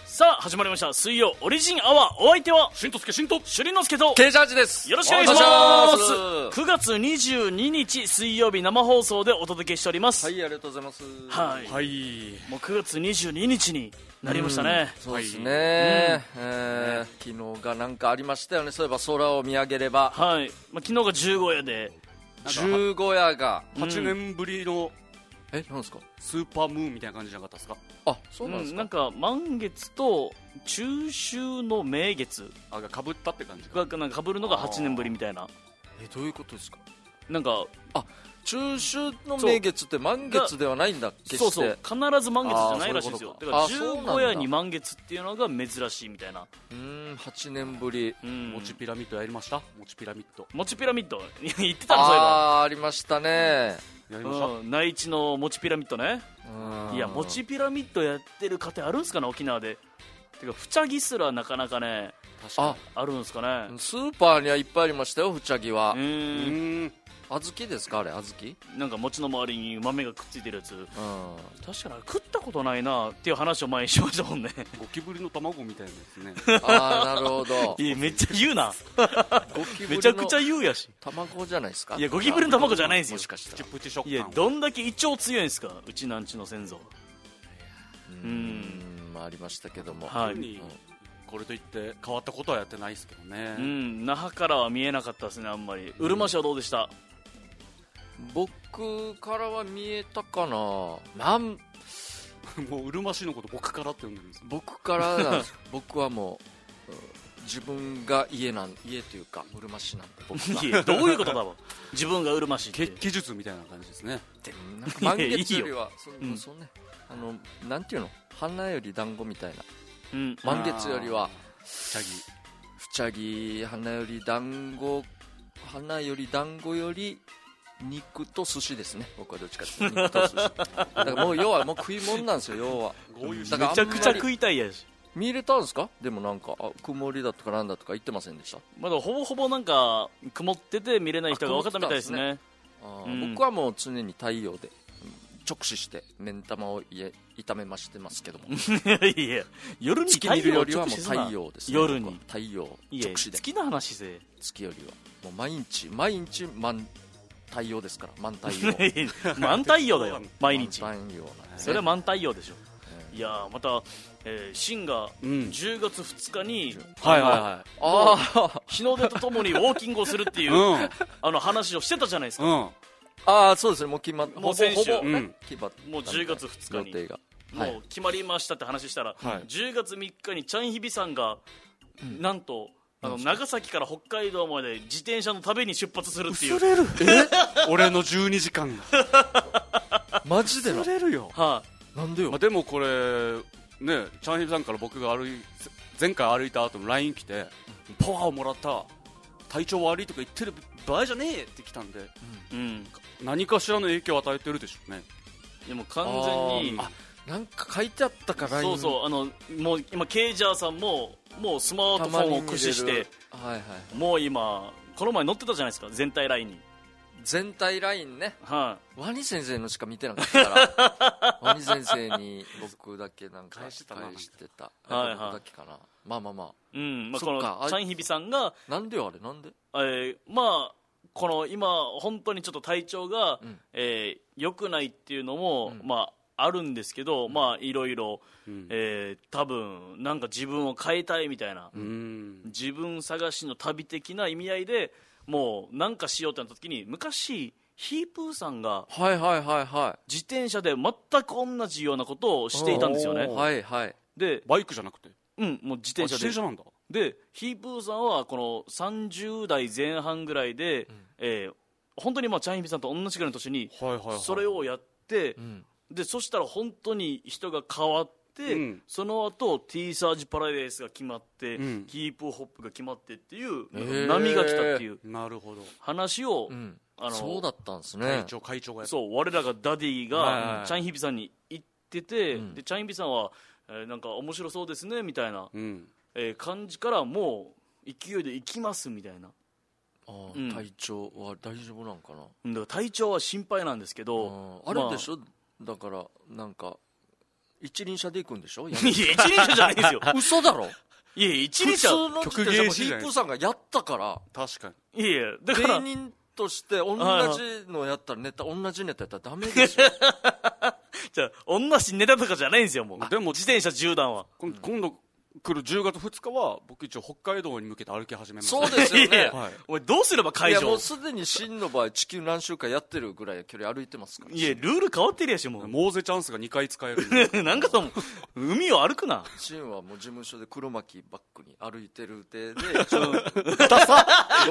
さあ始まりました水曜オリジンアワー。お相手はしんとすけしんとしゅりのすけとケイジャージです。 よろしくお願いします9月22日水曜日生放送でお届けしております。 はい、ありがとうございます。 はい、 はい、 もう9月22日になりましたね。 そうですね、昨日がなんかありましたよね。そういえば空を見上げれば、 はい、昨日が十五夜で十五夜が 8年ぶりのなんですか、 スーパームーンみたいな感じじゃなかったですか。 あ、そうなんですか。 なんか満月と中秋の名月がかぶったって感じか。 がなんか被るのが8年ぶりみたいな。 どういうことですか。 なんか中秋の名月って満月ではないんだ。決してそう必ず満月じゃないらしいんですよ。だからそうなんだ。 十五夜に満月っていうのが珍しいみたいな。 8年ぶり。 餅ピラミッドやりました。餅ピラミッド餅ピラミッド言ってたの。そういえばありましたね。 やりました。 内地の餅ピラミッドね。いや、餅ピラミッドやってる家庭あるんすかね、沖縄で。てか、フチャギすらなかなかね、 確かあるんすかね。 スーパーにはいっぱいありましたよ、フチャギは。 に。 小豆ですか、あれ、小豆。 なんか餅の周りに豆がくっついてるやつ。確かに食ったことないなっていう話を前にしましたもんね。 ゴキブリの卵みたいなですね。 なるほど。 いや、めっちゃ言うな。 ゴキブリのめちゃくちゃ言うやし。 卵じゃないですか。 いや、ゴキブリの卵じゃないんですよ。 もしかしたら。 プチプチ食感。 いや、どんだけ胃腸強いんですか、うちなんちの先祖。 ありましたけども、 はい。 これといって変わったことはやってないですけどね。 那覇からは見えなかったですね、あんまり。うるま市はどうでした？ 僕からは見えたかな。 もううるま市のこと僕からって呼んでるんです。 僕からなんです。僕はもう自分が家というかうるま市なんで、僕が。 いや、どういうことだろう。自分がうるま市って血気術みたいな感じですね。 でもなんか満月よりはいいそうね、なんていうの、花より団子みたいな。 満満月よりはチャギ。 フチャギ、花より団子より肉と寿司ですね。僕はどっちかっていうと肉と寿司だからもう要はもう食い物なんですよ、要は。 めちゃくちゃ食いたいやし。 見れたんですか。でもなんか曇りだとかなんだとか言ってませんでした。 まだほぼほぼなんか曇ってて見れない人が多かったみたいですね。 僕はもう常に太陽で直視して目ん玉を炒めましてますけども。 いや、夜に太陽を直視すな。 太陽ですね。 夜に太陽直視で。 月の話せ。 月よりはもう毎日太陽ですから。満太陽。 満太陽だよ、毎日。 満太陽なんですね。 それは満太陽でしょ。いやまた、シンが10月2日に、日の出とともにウォーキングをするっていう、話をしてたじゃないですか。 そうですね。もう決まっもう先週、 もう 10月2日にもう決まりましたって話したら、10月3日にチャンヒビさんが、なんと長崎から北海道まで自転車の旅に出発するっていう。 れる俺の12時間がマジで忘れるよ。 なんでよ。 でもこれね、チャンヒビさんから僕が前回歩いた後の LINE 来て、パワーをもらった、体調悪いとか言ってる場合じゃねえって来たんで、何かしらの影響を与えてるでしょうね。 でも完全になんか書いてあったから。 もう今ケイジャーさんもスマートフォンを駆使して、もう今この前載ってたじゃないですか、全体ラインに。 全体ラインね。 ワニ先生のしか見てなかったからワニ先生に僕だけなんか返してた。僕だけかな。まあこのチャンヒビさんがなんでよ、あれなんで。 この今本当にちょっと体調が良くないっていうのもあるんですけど、いろいろ多分なんか自分を変えたいみたいな、自分探しの旅的な意味合いでもうなんかしようってなった時に、昔ヒープーさんが自転車で全く同じようなことをしていたんですよね。でバイクじゃなくてもう自転車なんだ。 でヒープーさんはこの30代前半ぐらいで、本当にチャンヒビさんと同じぐらいの年にそれをやって、でそしたら本当に人が変わって、その後 T サージパラデースが決まって、キープホップが決まってっていう波が来たっていう話を、 そうだったんですね。 会長がそう我らがダディがチャンヒビさんに言ってて、でチャンヒビさんは、なんか面白そうですねみたいな、感じからもう勢いで行きますみたいな。 体調は大丈夫なんかな。 だから体調は心配なんですけど、 あれでしょ、だからなんか一輪車で行くんでしょ。 いや一輪車じゃないですよ。 嘘だろ。 いや一輪車普通の自転車もヒープーさんがやったから。 確かに。いやだから芸人として同じのやったら同じネタやったらダメでしょ。 じゃあ同じネタとかじゃないんですよ。もうでも自転車縦断は今度来る10月2日は僕一応北海道に向けて歩き始めます。 そうですよね。 はい、 おいどうすれば会場。 いやもうすでに真の場合地球何周かやってるぐらい距離歩いてますから。 いやルール変わってるやしもう。 モーゼチャンスが2回使える。 なんかさもう海を歩くな。 真はもう事務所で黒巻きバッグに歩いてる手でダサ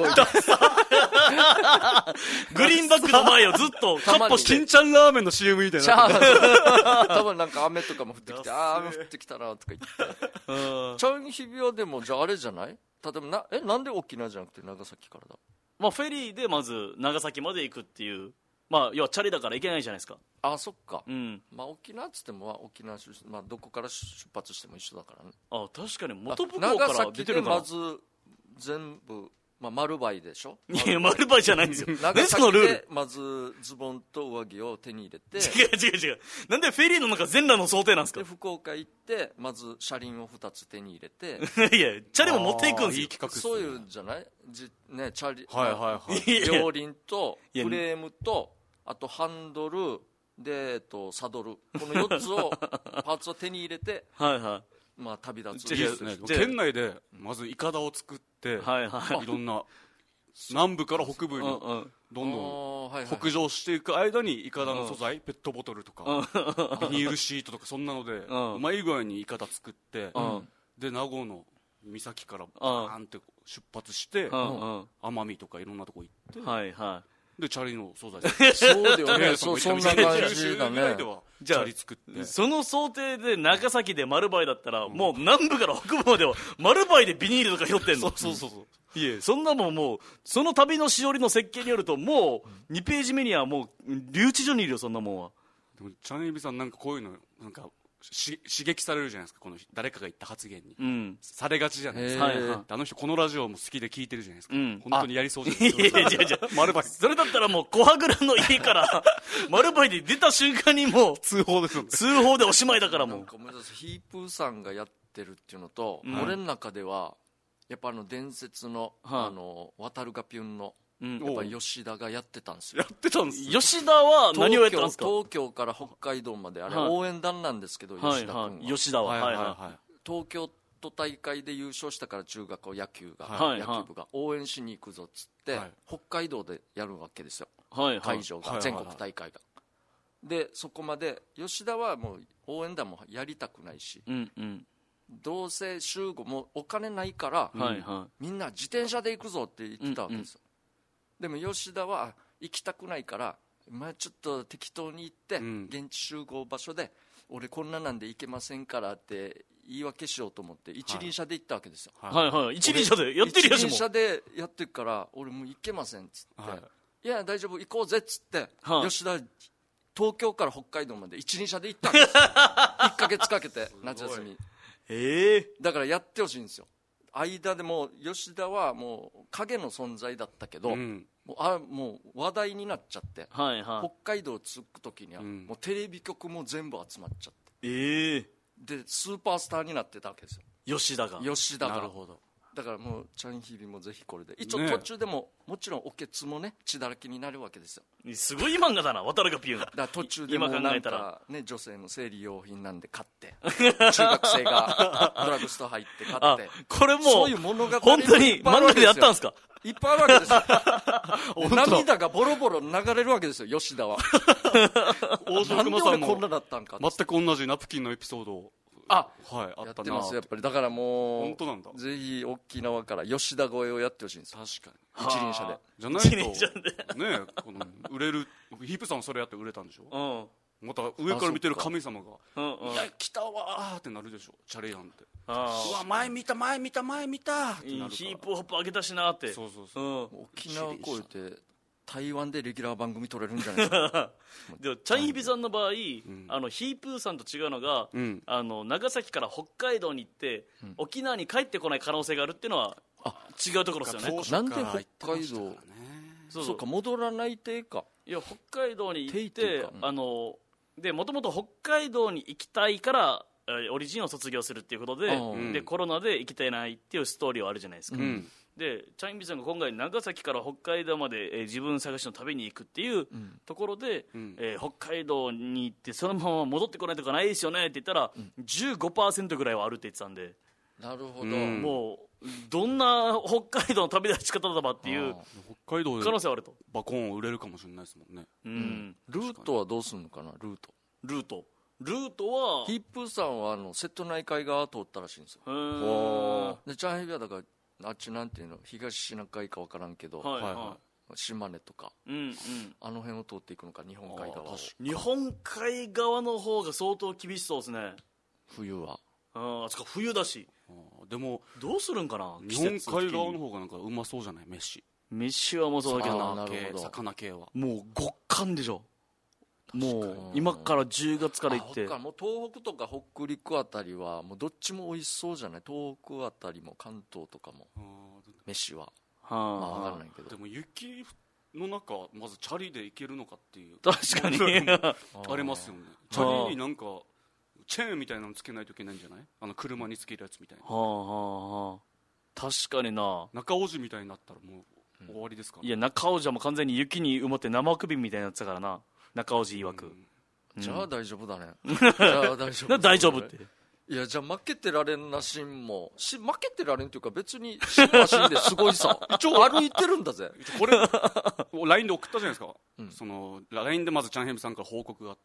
グリーンバッグの前をずっとカッポして金ちゃんラーメンの CM みたいな。 多分なんか雨とかも降ってきて雨降ってきたなとか言ってチャンヒビはでもじゃああれじゃない。例えばなんで沖縄じゃなくて長崎からだ。 まあフェリーでまず長崎まで行くっていう。まあ要はチャリだから行けないじゃないですか。 あそっか。 まあ沖縄っつっても沖縄出身、まあどこから出発しても一緒だからね。 あ確かに元部港から出てるから。 長崎でまず全部丸バイでしょ。 いや丸バイじゃないんですよ。 長崎でまずズボンと上着を手に入れて。 違う。なんでフェリーの中全裸の想定なんですか。 で福岡行ってまず車輪を2つ手に入れて。 いやチャリも持っていくんですよ。 いい企画っすね。 そういうんじゃないねチャリ、 はい両輪とフレームとあとハンドルでサドルこの4つをパーツを手に入れてまあ旅立つ。 いいですね。県内でまずイカダを作って、いろんな南部から北部にどんどん北上していく間にイカダの素材、ペットボトルとかビニールシートとかそんなのでうまい具合にイカダ作って、で名護の岬からバーンって出発して奄美とかいろんなとこ行って。でチャリの素材そうだよね。そんな感じだね。 じゃあその想定で長崎で丸バイだったらもう南部から北部までは丸バイでビニールとか拾ってんの。そういえそんなもんもうその旅のしおりの設計によるともう2ページ目にはもう留置所にいるよそんなもんは。 でもチャンエビさんなんかこういうのなんか刺激されるじゃないですか。この誰かが言った発言に、されがちじゃないですか。あの人このラジオも好きで聞いてるじゃないですか。本当にやりそうじゃないですか。丸バイそれだったらもう小羽倉の家から丸バイで出た瞬間にもう通報ですよね。 通報でおしまいだからもう。 ヒープーさんがやってるっていうのと、俺の中ではやっぱ伝説の渡るがピュンのやっぱ吉田がやってたんですよ。 吉田は何をやったんですか。 東京から北海道まであれ応援団なんですけど、吉田君は吉田は東京都大会で優勝したから中学校野球部が応援しに行くぞっつって北海道でやるわけですよ。会場が全国大会がでそこまで吉田はもう応援団もやりたくないし、どうせ集合もお金ないから、みんな自転車で行くぞって言ってたわけですよ。でも吉田は行きたくないから、ちょっと適当に行って、現地集合場所で俺こんななんで行けませんからって言い訳しようと思って一輪車で行ったわけですよ。 一輪車でやってるやつも一輪車でやってるから俺もう行けませんっつって、いや大丈夫行こうぜっつって、吉田東京から北海道まで一輪車で行ったんですよ1ヶ月かけて夏休み。だからやってほしいんですよ。間でも吉田はもう影の存在だったけど、もう話題になっちゃって、北海道着く時にはもうテレビ局も全部集まっちゃって、でスーパースターになってたわけですよ吉田が。なるほど。だからもうチャンヒビもぜひこれで一応途中でももちろんおけつもね血だらけになるわけですよ。 すごい漫画だな渡るがピュン。だから途中でもなんかね女性の生理用品なんで買って中学生がドラッグストア入って買ってこれもうそういう物語本当に漫画でやったんですか。 いっぱいあるわけですよ涙がボロボロ流れるわけですよ吉田は。 大城熊さんもこんなだったんか全く同じナプキンのエピソードをあってますやっぱり。だからもう本当なんだ。 ぜひ沖縄から吉田越えをやってほしいんです。 確かに一輪車でじゃないとねこの売れるヒープさんはそれやって売れたんでしょ。また上から見てる神様がいや来たわーってなるでしょチャレヤンって。うわ前見たってなるからヒープホップ上げたしなって。 沖縄越えて台湾でレギュラー番組撮れるんじゃないですか。 でもチャンヒビさんの場合、ヒープーさんと違うのが、長崎から北海道に行って、沖縄に帰ってこない可能性があるっていうのは違うところですよね。 なんで北海道そうか戻らないてか。 いや北海道に行ってでもともと北海道に行きたいからオリジンを卒業するっていうことで、でコロナで行きたいないっていうストーリーはあるじゃないですか、でチャインビさんが今回長崎から北海道まで、自分探しの旅に行くっていうところで、北海道に行ってそのまま戻ってこないとかないですよねって言ったら、15% ぐらいはあるって言ってたんで、 なるほど、 もうどんな北海道の旅立ち方だばっていう北海道で可能性はあると。 バコンを売れるかもしれないですもんね。 ルートはどうするのかな。ルートはヒップーさんは瀬戸内海側通ったらしいんですよ。でチャンヘビはだからあっちなんていうの、東シナ海か分からんけど、島根とか、あの辺を通っていくのか、日本海側を。 日本海側の方が相当厳しそうですね、 冬は。 あそっか、冬だし。 でもどうするんかな、 日本海側の方がなんかうまそうじゃない。 飯はもうそうだけどな、 魚系はもう極寒でしょ。もう今から10月から行って、 もう東北とか北陸あたりはもうどっちも美味しそうじゃない。東北あたりも関東とかも飯は分からないけど、 でも雪の中まずチャリで行けるのかっていう確かにありますよね。チャリになんかチェーンみたいなのつけないといけないんじゃない。車につけるやつみたいな。 確かにな。 中尾路みたいになったらもう終わりですから、ね。 いや、中尾路はもう完全に雪に埋まって生首みたいになってたからな、中尾路曰く。 じゃあ大丈夫だね。じゃあ大丈夫大丈夫って。 いや、じゃあ負けてられんな。シンも負けてられんというか、別にシンはシンですごいさ一応歩いてるんだぜ。 これLINE で送ったじゃないですか、その LINE でまずチャンヘムさんから報告があって、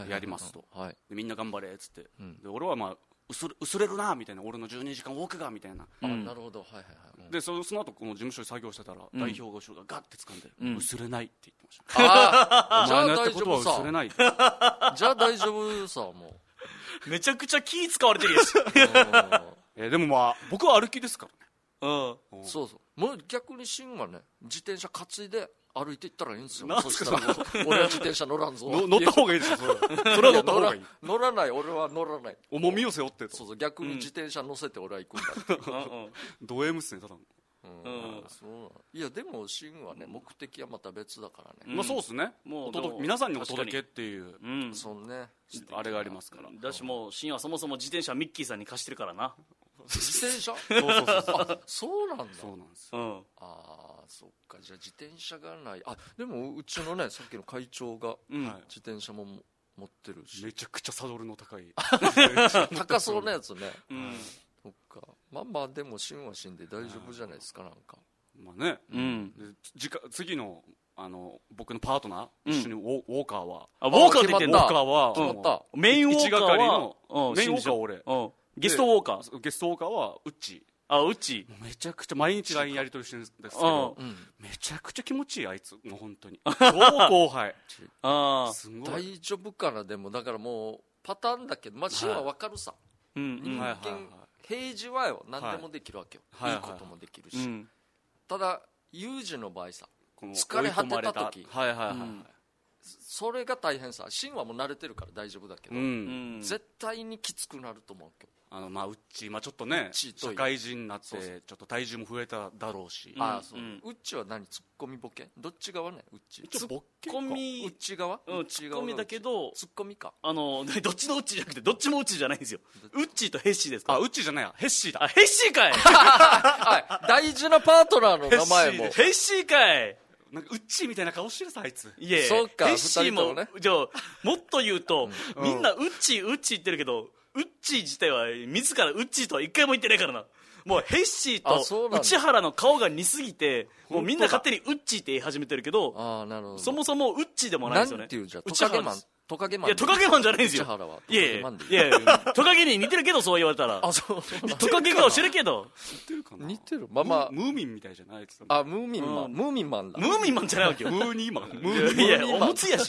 やりますと、でみんな頑張れっつって、で俺はまあ薄れるなみたいな、俺の12時間ウォークがみたいな、 なるほど、 でその後この事務所で作業してたら、代表が後ろがガッて掴んで、薄れないって言ってました。お前のやったことは薄れない。 じゃあ大丈夫さ。もうめちゃくちゃ気使われてるやつ。 でもまあ僕は歩きですからね。 そうもう逆にシンはね、自転車担いで歩いていったらいいんですよ。 そしたら俺は自転車乗らんぞ。 乗った方がいいですよ。それは乗った方がいい。 乗らない、俺は乗らない。 重みを背負ってと。 そう逆に自転車乗せて俺は行くんだ。 ド M っすね、ただの。 いやでもシンはね、目的はまた別だからね。 まあそうですね。もう皆さんにお届けっていう、 そうね、 あれがありますから。 だしもうシンはそもそも自転車ミッキーさんに貸してるからな。 自転車そうなんだ。 そうなんですよ。そっか。じゃあ自転車がない。でもうちのね、さっきの会長が自転車も持ってるし、 めちゃくちゃサドルの高い高そうなやつね。そっか。まあでもシンはシンで大丈夫じゃないですか。なんかまあね、次の僕のパートナー一緒にウォーカーはウォーカーって言ってんだ。 ウォーカーはメインウォーカーはメインウォーカーは俺、 ゲストウォーカー、 ゲストウォーカーはウッチ。 ウッチめちゃくちゃ毎日 LINE やり取りしてるんですけど、めちゃくちゃ気持ちいい、あいつもう本当に超後輩。 すごい大丈夫かな。でもだからもうパターンだけど、まあシンは分かるさ。人間平時はよ、何でもできるわけよ。いいこともできるし、ただ有事の場合さ、疲れ果てた時、それが大変さ。シンはもう慣れてるから大丈夫だけど、絶対にきつくなると思うけど。 まあウッチ、ちょっとね社会人になってちょっと体重も増えただろうし。 ウッチは何、ツッコミボケ、どっち側ね。ウッチツッコミ、 ウッチ側、 ツッコミだけどツッコミか。 どっちのウッチじゃなくて、どっちもウッチじゃないんですよ。ウッチとヘッシーですか。 ウッチじゃないや、ヘッシーだ。 ヘッシーかい。 大事なパートナーの名前もヘッシーかい。 なんかウッチーみたいな顔してるさ、あいつ。 いや、 そうか、 ヘッシーもじゃあもっと言うと、みんなウッチー言ってるけど、ウッチー自体は自らウッチーとは一回も言ってないからな。もうヘッシーと内原の顔が似すぎて、もうみんな勝手にウッチーって言い始めてるけど、そもそもウッチーでもないですよね。 なんていうじゃん、トカゲマン。トカゲマン。 いや、トカゲマンじゃないんですよ。いやトカゲに似てるけど、そう言われたら。トカゲ顔してるけど。 似てるかな。 似てる。まあまあムーミンみたいじゃない。 ムーミンマン。ムーミンマンだ。 ムーミンマンじゃないわけよ。 ムーニーマン。 いや、おむつやし。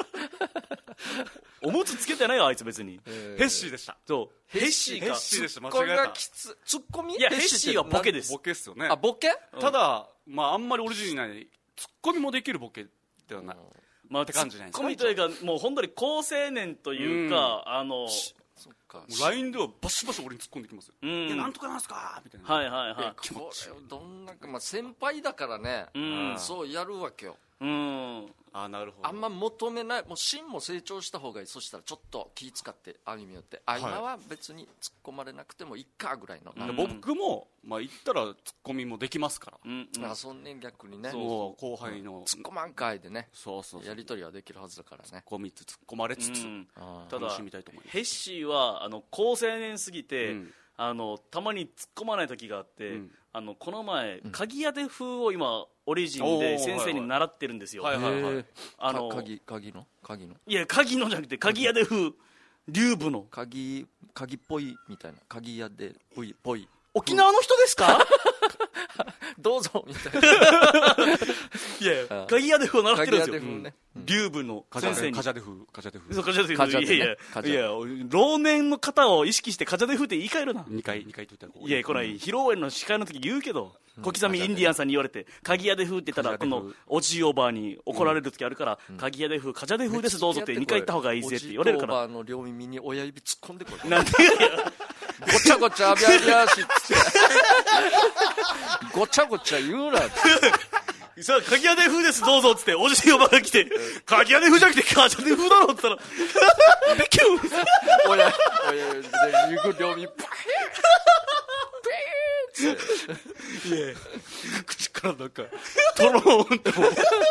おむつつけてないよ、あいつ別に。 ヘッシーでした。 そう。ヘッシーか。 ヘッシーでした。間違えた。 ツッコミ？ いや、ヘッシーはボケです。 ボケっすよね。 ボケ？ ただあんまりオリジナルにツッコミもできるボケではない。って感じじゃないですか。 ツッコミというか、もう本当に好青年というか、 そっか。 LINE ではバシバシ俺に突っ込んできますよ。いや、なんとかなんすかみたいな。 これどんなか、先輩だからね、そうやるわけよ。 なるほど。 あんま求めない、もう芯も成長した方がいい。そしたらちょっと気使ってアニメよって今は別に突っ込まれなくてもいいかぐらいの、 僕も言ったらツッコミもできますから、 そんね逆にね、 そう後輩のツッコまんかいでね、 そうやり取りはできるはずだからね。 ツッコみつ突っ込まれつつただ楽しみたいと思います。 ヘッシーは高青年すぎて、たまに突っ込まない時があって、この前、鍵屋で風を今オリジンで先生に習ってるんですよ。 鍵のいや鍵のじゃなくて鍵屋で風竜部の鍵っぽいみたいな、鍵屋でぽい沖縄の人ですかどうぞみたいな。 いや鍵屋で風を習ってるんですよ、 鍵屋で風ね、 竜部の先生にカジャデ風そうカジャデ風いや老年の方を意識してカジャデ風って言い換えるな。 2回と言ったらいやこれ披露宴の司会の時言うけど、小刻みインディアンさんに言われて鍵屋で風って言ったらこのおじいおばあに怒られる時あるから、鍵屋で風カジャデ風ですどうぞって2回言った方がいいぜって言われるから、 おじいとおばあの両耳に親指突っ込んでこい。 なんでごちゃごちゃあびゃびゃしっつってごちゃごちゃ言うなってさあ鍵屋で風ですどうぞっつっておじいおばあが来て鍵屋で風じゃなくてカジャデ風だろって言ったらビキュン親指両耳パーンっていや口からなんかトローンってもう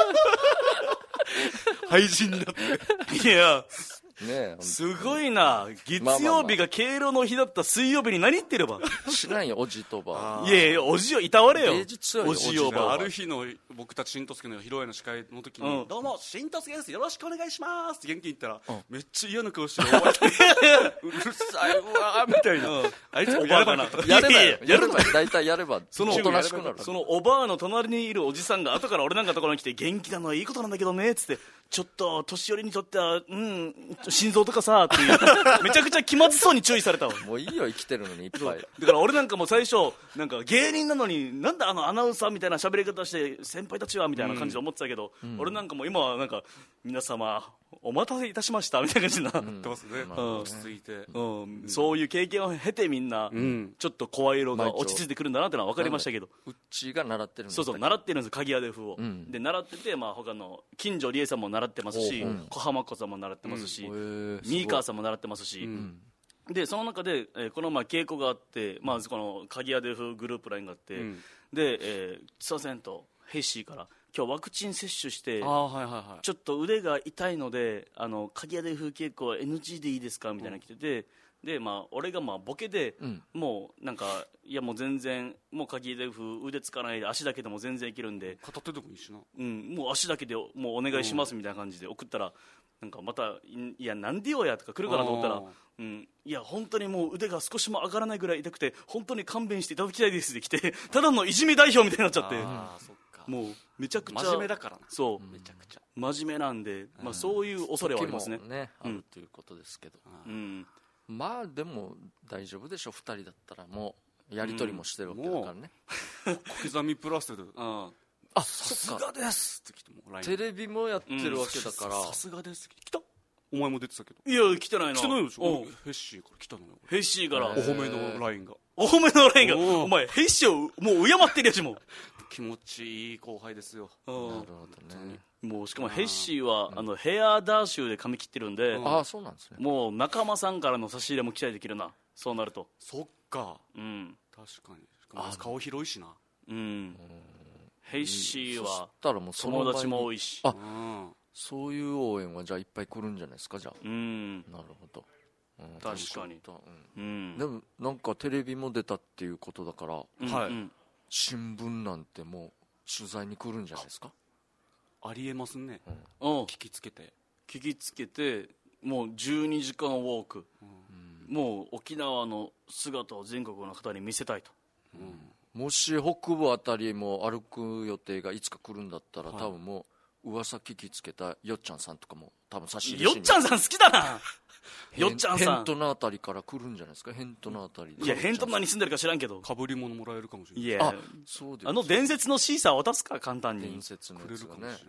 廃人になっていやね、 すごいな。月曜日が敬老の日だった水曜日に何言ってればしないよおじいとおばあ。 いやいやおじをいたわれよ。 芸術強いよおじいおばある日の僕たち新十助の披露宴の司会の時に、どうも新十助ですよろしくお願いしますって元気に言ったら、めっちゃ嫌な顔してうるさいわみたいな、あいつおばあかなやれば大体やればおとなしくなる。 そのおばあの隣にいるおじさんが後から俺なんかのところに来て元気なのはいいことなんだけどねっつって、ちょっと年寄りにとっては心臓とかさっていうめちゃくちゃ気まずそうに注意されたわ。 もういいよ生きてるのにいっぱい。 だから俺なんかもう最初なんか芸人なのになんでアナウンサーみたいな喋り方して先輩たちはみたいな感じで思ってたけど、俺なんかもう今はなんか皆様お待たせいたしましたみたいな感じになってますね。 落ち着いて、 そういう経験を経てみんなちょっと声色が落ち着いてくるんだなってのは分かりましたけど、 うちが習ってるんです。 そう習ってるんです鍵屋で風を、で習ってて、他の近所理恵さんも習ってますし、小浜子さんも習ってますし、ミーカーさんも習ってますし、でその中で、この稽古があって、この鍵屋で風グループラインがあって、で千葉線とヘイシーから今日ワクチン接種してちょっと腕が痛いので鍵屋で風稽古 NG でいいですかみたいなの来てて、で俺がボケで、もうなんかいやもう全然もう鍵屋で風腕つかないで足だけでも全然いけるんで片手でもいいしな、 もう足だけでもうお願いしますみたいな感じで送ったら、なんかまたいやなんでよやとか来るかなと思ったら、いや本当にもう腕が少しも上がらないぐらい痛くて本当に勘弁していただきたいですって来て、ただのいじめ代表みたいになっちゃって、もうめちゃくちゃ真面目だからな。 そうめちゃくちゃ真面目なんで、そういう恐れはありますね。 あるということですけど、でも大丈夫でしょ。2人だったらもうやり取りもしてるわけだからね。 小刻みプラスでさすがですって来てもテレビもやってるわけだから、 さすがです来た。お前も出てたけど。 いや来てないな。 来てないでしょ。ヘッシーから来たのよ。 ヘッシーからお褒めのラインが。 お褒めのラインが。お前ヘッシーをもう敬ってるやしも。 気持ちいい後輩ですよ。 なるほどね。 もうしかもヘッシーはヘアダーシュで髪切ってるんで、 そうなんですね。 もう仲間さんからの差し入れも期待できるな。そうなると。 そっか。確かに。しかも顔広いしな。ヘッシーは友達も多いし、 そういう応援はじゃあいっぱい来るんじゃないですか。じゃあなるほど。 確かに。 でもなんかテレビも出たっていうことだから、新聞なんてもう取材に来るんじゃないですか。 ありえますね。聞きつけてもう12時間ウォーク、もう沖縄の姿を全国の方に見せたいと。 もし北部あたりも歩く予定がいつか来るんだったら、多分もう噂聞きつけたよっちゃんさんとかも多分差し入れしに。 よっちゃんさん好きだな。よっちゃんさんヘントのあたりから来るんじゃないですか。ヘントのあたりで。 いやヘントの何住んでるか知らんけどかぶり物もらえるかもしれない。 いやそうです。 伝説のシーサー渡すか簡単に。 伝説のやつがね。す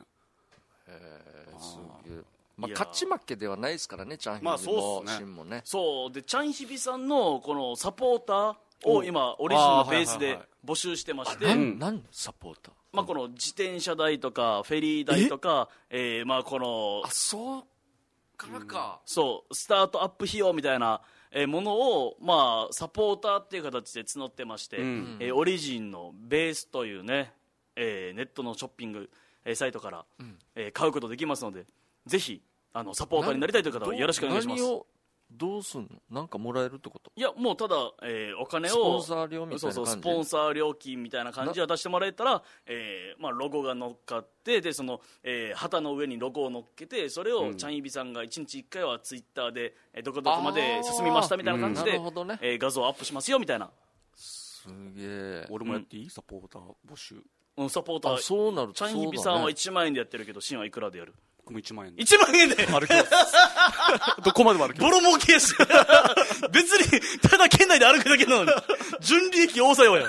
げえ。勝ち負けではないですからね。チャンヒビもシンもね。 そうでチャンヒビさんのこのサポーターを今オリジンのベースで募集してまして、 何サポーター。 まあ、この自転車代とかフェリー代とか、まあ、このそうからか、 そうスタートアップ費用みたいなものを、まあ、サポーターっていう形で募ってまして、オリジンのベースというね、ネットのショッピングサイトから、買うことできますので、ぜひサポーターになりたいという方はよろしくお願いします。 何をどうすんの？なんかもらえるってこと？ いや、もうただ、お金をスポンサー料みたいな感じ？ そうスポンサー料金みたいな感じは出してもらえたら、まあ、ロゴが乗っかって、でその、旗の上にロゴを乗っけて、それをチャンイビさんが1日1回はツイッターでどこどこまで進みましたみたいな感じで、画像をアップしますよみたいな。 すげえ。 俺もやっていい？サポーター募集。 サポーター、 そうなるとチャンイビさんは1万円でやってるけど、シンはいくらでやる？ 僕も1万円で 1万円で歩きますどこまでも歩きます。 ボロ儲けやし別にただ県内で歩くだけなのに純利益大さよや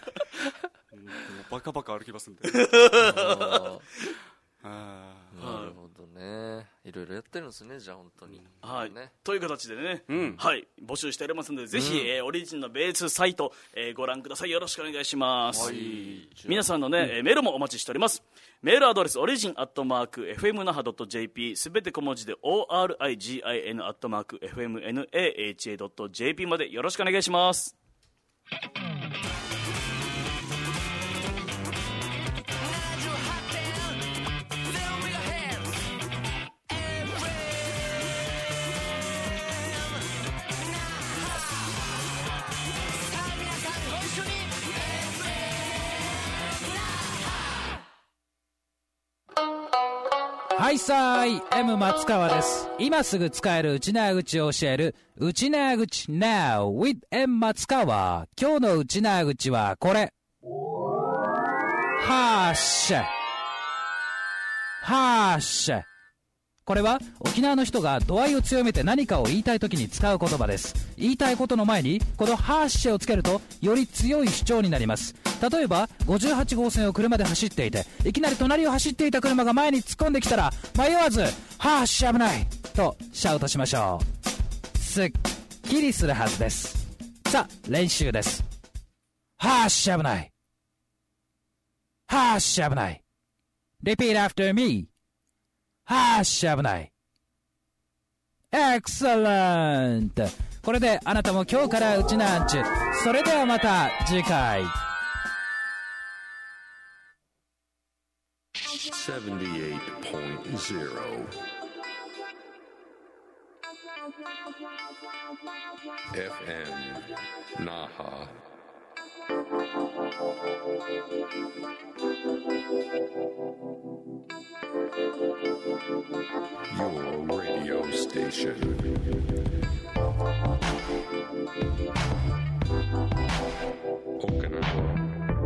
バカバカ歩きますんでなるほどね。いろいろやってるんですね、じゃあ本当に、 はいね、 という形でね、はい、募集しておりますので、ぜひ、オリジンのベースサイト、ご覧ください。よろしくお願いします、皆さんのね、メールもお待ちしております。メールアドレスオリジン@fmnaha.jp、 すべて小文字で origin@fmnaha.jp までよろしくお願いします。 はいさーい M 松川です。今すぐ使える内縄口を教える内縄口 Now with M 松川。今日の内縄口はこれ。はーしゃはーしゃ。これは沖縄の人が度合いを強めて何かを言いたい時に使う言葉です。言いたいことの前にこのハーシェをつけるとより強い主張になります。例えば58号線を車で走っていて、いきなり隣を走っていた車が前に突っ込んできたら、迷わずハーシェ危ないとシャウトしましょう。すっきりするはずです。さあ練習です。ハーシェ危ない、ハーシェ危ない。 Repeat after me。はーし危ない。Excellent。 これであなたも今日からうちなんちゅ。それではまた次回。 78.0 FM Naha. Your radio station. Okinawa.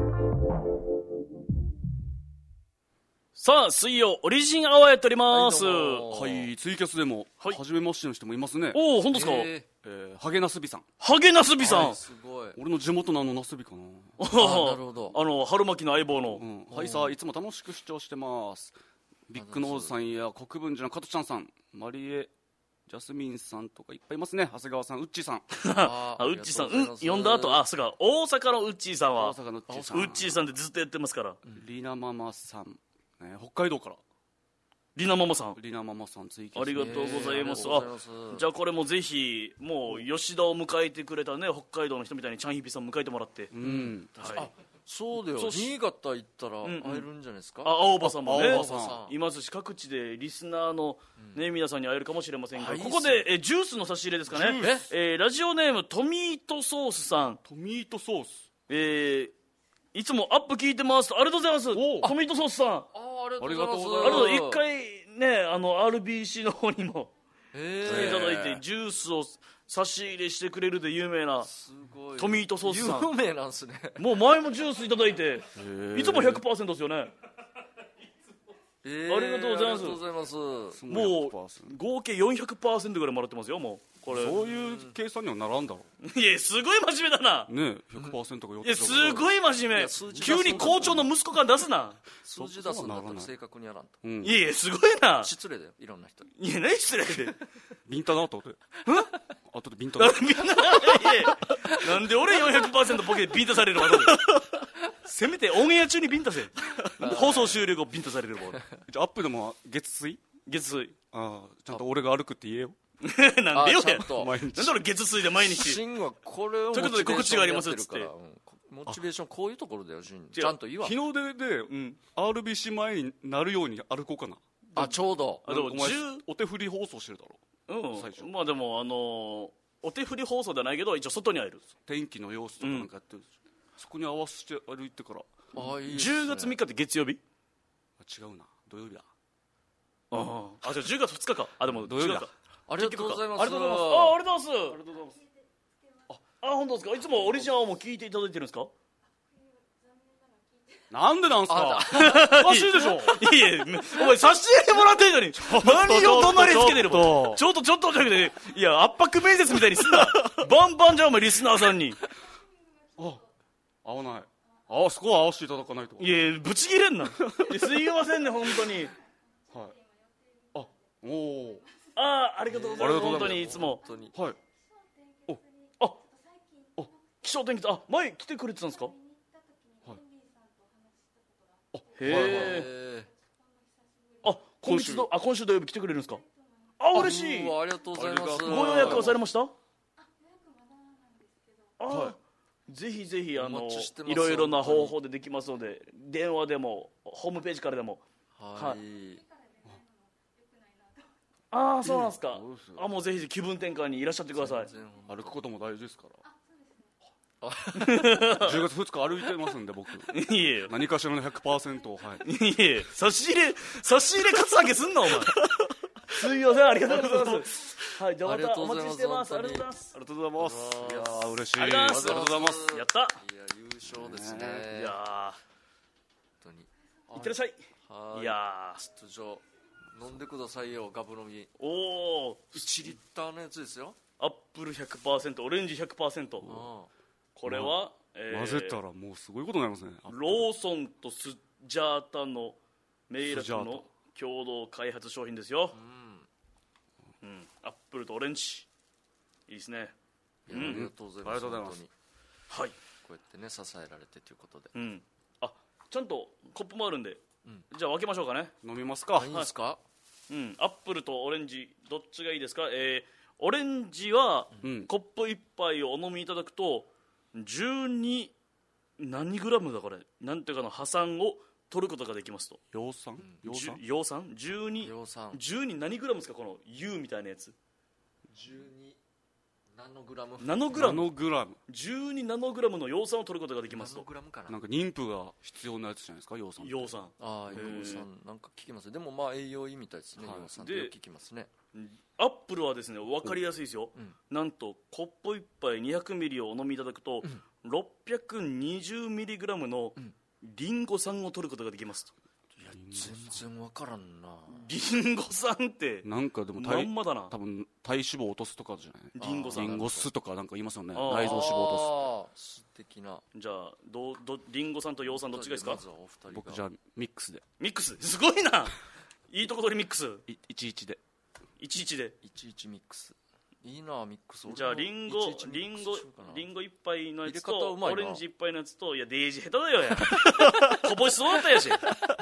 さあ水曜オリジンアワーやっております。 はい、ツイキャスでも、初めましての人もいますね。 おお、本当ですか。 ハゲナスビさん。 ハゲナスビさん、 すごい。 俺の地元のナスビかな。 なるほど。 春巻きの相棒の、 はいさあ、いつも楽しく視聴してます。ビッグノーズさんや国分寺の加トちゃんさん、マリエジャスミンさんとかいっぱいいますね。長谷川さん、ウッチーさん。 ウッチーさん、呼んだ後、そうか、大阪のウッチーさんは、 大阪のウッチーさん、 ウッチーさんでずっとやってますから。 リナママさん、北海道からリナママさん、 リナママさんツイキャス、 ありがとうございます。じゃあこれもぜひもう吉田を迎えてくれたね、北海道の人みたいにチャンヒビさん迎えてもらって、 そうだよ、新潟行ったら会えるんじゃないですか。 青葉さんもね青葉さんいますし、各地でリスナーの、皆さんに会えるかもしれませんが、ここでジュースの差し入れですかね。ラジオネームトミートソースさん。 トミートソース、 いつもアップ聞いてますと、ありがとうございます。トミートソースさん、 ありがとうございます。 一回ね、RBC の方にも来ていただいて、ジュースを差し入れしてくれるで有名なトミートソースさん、 有名なんすね。 もう前もジュースいただいて、いつも 100% ですよね。ありがとうございます。 ありがとうございます。 もう合計 400% ぐらいもらってますよ。もうこれそういう計算にはならんだろいや、すごい真面目だな。 ねえ、100% が4つ、 いや、すごい真面目。急に校長の息子感出すな。 数字出すんだったら正確にやらんと。 いやいや、すごいな。 失礼だよ、いろんな人に。 いや、何失礼でビンタだ後で後でビンタだなんで俺 400% ボケでビンタされるわ。 せめてオンエア中にビンタせ放送終了後ビンタされるもんじゃあアップでも月水月水ああちゃんと俺が歩くって言えよなんでよやちゃんと毎日なんで俺月水で毎日シンはこれをということで告知がありますっつってモチベーションこういうところだよシンちゃんと言わ日の出で、RBC 前になるように歩こうかなちょうどあでもお前 10 お手振り放送してるだろ最初まあでもお手振り放送ではないけど一応外にはいる天気の様子とかなんかやってる、そこに合わせて歩いてからいいっすね 10月3日って月曜日違うな土曜日だじゃあ10月2日かでも土曜日だ違うかありがとうございますありがとうございますありがとうございます本当ですかいつもオリジナルも聞いていただいてるんですかなんでなんすかおかしいでしょいやお前差し入れもらってんのに何を怒鳴りつけてるもんちょっとじゃなくていや圧迫面接みたいにすんなバンバンじゃんお前リスナーさんに合わないそこは合わせていただかないといやブチ切れんなすいませんね本当におおありがとうございます本当にいつも本当にはい気象天気前来てくれてたんですかへえ今週土曜日来てくれるんですか嬉しいありがとうございますご予約はされましたぜひぜひい待ちしてますろいろな方法でできますので電話でもホームページからでもはいそうなんですかもうぜひぜひ気分転換にいらっしゃってください歩くことも大事ですから10月2日歩いてますんで僕いえ何かしらの 100% をいえ差し入れカツアゲすんなお前すいませんありがとうございますはいじゃあまたお待ちしてますありがとうございますありがとうございますいやー嬉しいありがとうございますありがとうございますやったいや優勝ですねいや本当にいってらっしゃいはいや出場飲んでくださいよガブ飲みおお 1リッターのやつですよアップル 100% オレンジ 100% これは混ぜたらもうすごいことになりますねローソンとスジャータのメイラクの共同開発商品ですよアップルとオレンジいいですねありがとうございますありがとうございます本当にはいこうやってね支えられてということでちゃんとコップもあるんでじゃあ分けましょうかね飲みますかいいですかアップルとオレンジどっちがいいですかオレンジはコップ1杯をお飲みいただくと12何グラムだこれなんていうかの破酸を取ることができますと葉酸葉酸12 葉酸何グラムですかこの U みたいなやつ 12ナノグラムナノグラナムノグラム 12ナノグラムの葉酸を取ることができますナノとグラムかななんか妊婦が必要なやつじゃないですか葉酸葉酸葉酸なんか聞きますでもまあ栄養いいみたいですね葉酸ってよく聞きますねアップルはですね分かりやすいですよなんとコップ1杯200ミリをお飲みいただくと620ミリグラムのリンゴ酸を取ることができますと全然わからんなリンゴ酸ってなんかでもまんまだな多分体脂肪落とすとかじゃないリンゴ酸リンゴ酢とかなんか言いますよねあー内臓脂肪落と素敵なじゃあリンゴ酸と葉酸どっちがいいですかまずはお二人がす僕じゃあミックスでミックスすごいないいとこ取りミックス 11で 11で 11ミックスいいなミックスじゃあリンゴ 11ミックスしようかな 1杯のやつ入れ方とうまいなオレンジ1杯のやつといやデージ下手だよやこぼしそうだったやし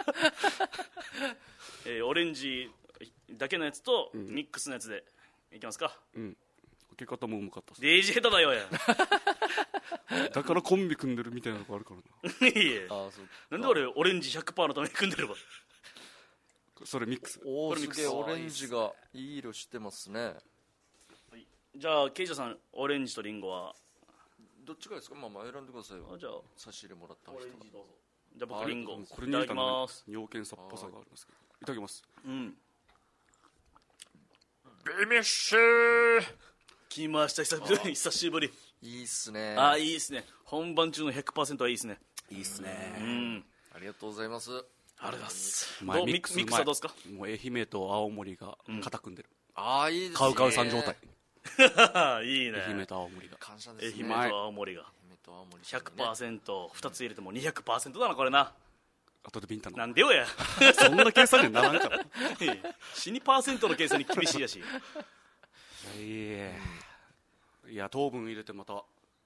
オレンジだけのやつとミックスのやつでいきますか開け方もうまかったっすデージ下手だよやだからコンビ組んでるみたいなとこあるからないやなんで俺オレンジ 100% のために組んでればそれミックスおおすげえこれミックスオレンジがいい色してますねじゃあケイジャさんオレンジとリンゴはどっちがいいですかまあまあ選んでくださいよじゃあ差し入れもらったオ人レンジどうぞじゃあ僕リンゴこれいただきに入れたのます尿検査っぽさがありますけどいただきますビミッシュ来ました久しぶりいいっすねいいですね本番中の 100% はいいですねいいっすねありがとうございますありがとうございます前ミックスはどうですかもう愛媛と青森が肩組んでるいいですねカウカウさん状態いいね愛媛と青森が感謝ですね愛媛と青森が愛媛と青森さんにね 100%2 つ入れても 200% だなこれな後でビンタのなんでよやそんな計算にはならんから死にパーセントの計算に厳しいやしいや糖分入れてまた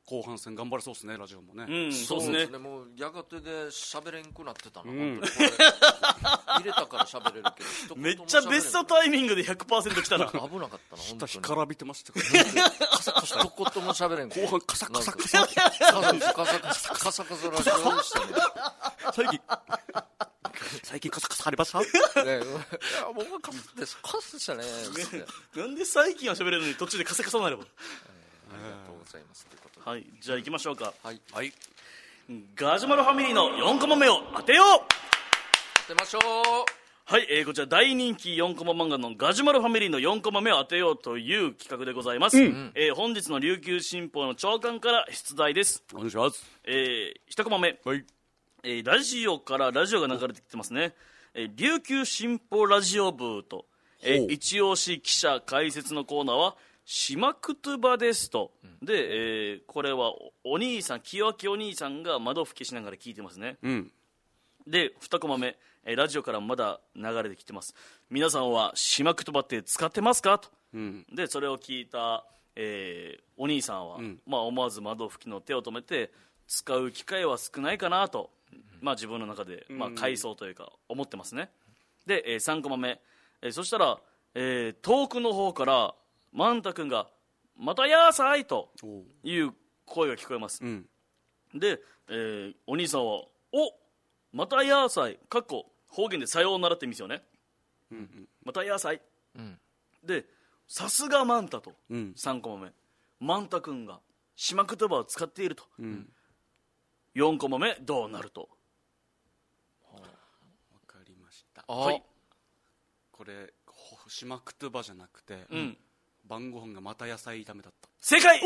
後半戦頑張れそうですね、ラジオもね。 うん、そうですね。 もうやがてで喋れんくなってたな、 ん本当にこれ入れたから喋れるけどめっちゃベストタイミングで 100% 来たな。 危なかったな、本当下に干からびてましたからね。 一言も喋れん後半カサカサカサ。 カサカサラジオでしたね最近カサカサありました。 ねいや僕はカスでしたねなんで最近は喋れるのに途中でカサカサになれば。 ありがとうございますということではい、じゃあ行きましょうか。 はいはい。 ガジュマルファミリーの4コマ目を当てよう。 当てましょう。 はい、こちら大人気4コマ漫画のガジュマルファミリーの4コマ目を当てようという企画でございます。本日の琉球新報の朝刊から出題です。 お願いします。 1コマ目、 はい。 ラジオからラジオが流れてきてますね。琉球新報ラジオ部と、一押し記者解説のコーナーはシマクトゥバですと、で、これはお兄さん、清明お兄さんが窓拭きしながら聞いてますね。 うん。 で2コマ目、ラジオからまだ流れてきてます。皆さんはシマクトゥバって使ってますかと、でそれを聞いた、お兄さんは、思わず窓拭きの手を止めて使う機会は少ないかなと、自分の中で、回想というか思ってますね。で、3コマ目、そしたら、遠くの方からマンタ君がまたやーさいという声が聞こえます。で、お兄さんはおまたやーさいかっこ方言でさようならって意味ですよね。またやーさい、でさすがマンタと、3コマ目マンタ君がシマクトゥバを使っていると、4コマ目どうなると。 わかりました。 はい、 これシマクトゥバじゃなくて、晩ご飯がまた野菜炒めだった。 正解。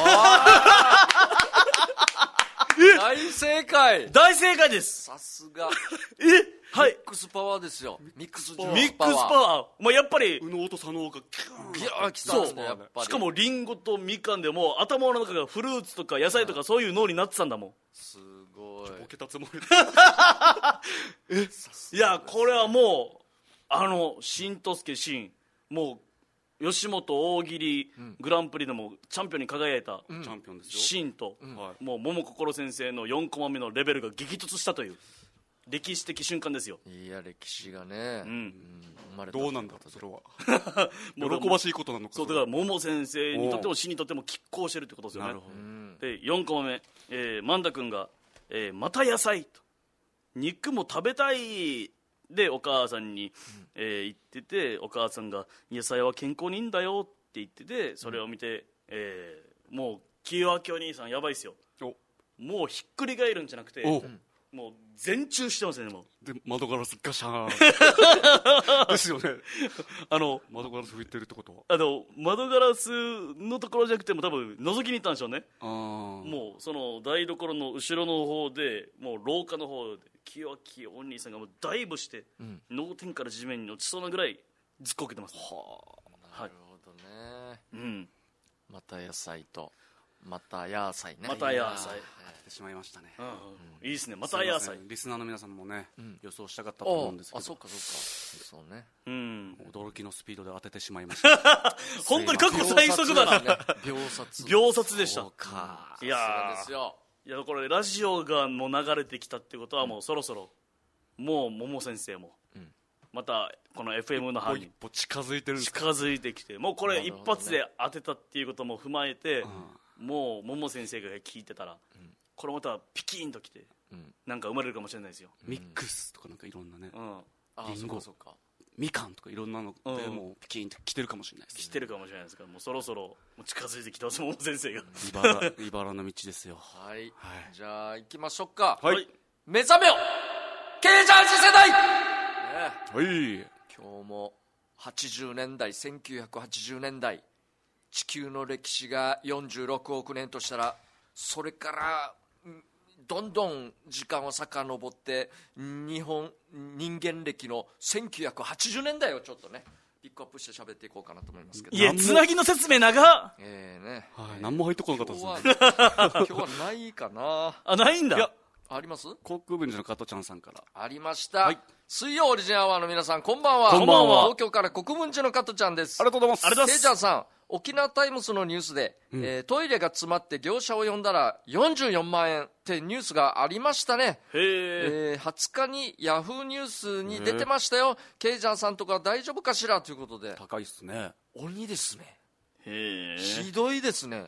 大正解。 大正解です。 さすがはい、 ミックスパワーですよ。ミックスジューミックスパスパワーワー、やっぱり右脳と左脳がギャーきたんですね、やっぱり。 しかもリンゴとみかんでも頭の中がフルーツとか野菜とかそういう脳になってたんだもん。 すごい。 ボケたつもりいやこれはもう新藤助新もう吉本大喜利グランプリでもチャンピオンに輝いたチャンピオンですよ。 新と、もう桃心先生の4コマ目のレベルが激突したという歴史的瞬間ですよ。 いや歴史がね、生まれたどうなんだそれは喜ばしいことなのか。 そうだから桃先生にとっても新にとっても拮抗してるってことですよね。 なるほど。 で4コマ目、万太君が、また野菜と肉も食べたいでお母さんに、言ってて、お母さんが野菜は健康にいいんだよって言ってて、それを見て、もう清明お兄さんやばいっすよ。もうひっくり返るんじゃなくてもう全中してますね。もうで窓ガラスガシャーンですよね。窓ガラス拭いてるってことは窓ガラスのところじゃなくても多分覗きに行ったんでしょうね。もうその台所の後ろの方でもう廊下の方で清明お兄さんがもうダイブして、脳天から地面に落ちそうなぐらいずっこけてます。 なるほどね。また野菜とまた野菜ね。 また野菜してしまいましたね。 いいですね。また野菜。 リスナーの皆さんもね、予想したかったと思うんですけど。 そうかそうね。 驚きのスピードで当ててしまいました。 本当に過去最速だな。秒殺でした。 いやですよ。 いやこれラジオがもう流れてきたってことはもうそろそろもう桃先生もまたこの FM の範囲に一歩近づいてるんですか。 近づいてきて、もうこれ一発で当てたっていうことも踏まえて、もう桃先生が聞いてたら、これまたピキーンときて、なんか生まれるかもしれないですよ。 ミックスとかなんかいろんなね、 リンゴとかみかんとかいろんなのでもうピキーンときてるかもしれないですね。 来てるかもしれないですから、もうそろそろもう近づいてきた桃先生が茨の道ですよ。 はい、じゃあ行きましょうか。 はい、 目覚めよケージャージ世代、 はい、 今日も80年代1980年代地球の歴史が46億年としたら、それからどんどん時間を遡って人間歴の1980年代をちょっとねピックアップして喋っていこうかなと思いますけど。 いやつなぎの説明長っ。 何も入ってこなかったですね。 今日はないかな。 ないんだ。 いやあります。 航空文治の加藤ちゃんさんからありました、水曜オリジンアワーの皆さんこんばんは。 こんばんは。 東京から国分寺の加藤ちゃんです。 ありがとうございます。 ケイちゃんさん沖縄タイムズのニュースで、トイレが詰まって業者を呼んだら44万円ってニュースがありましたね。20日にヤフーニュースに出てましたよ。ケイジャーさんとか大丈夫かしらということで。 高いっすね。 鬼ですね。 へひどいですね。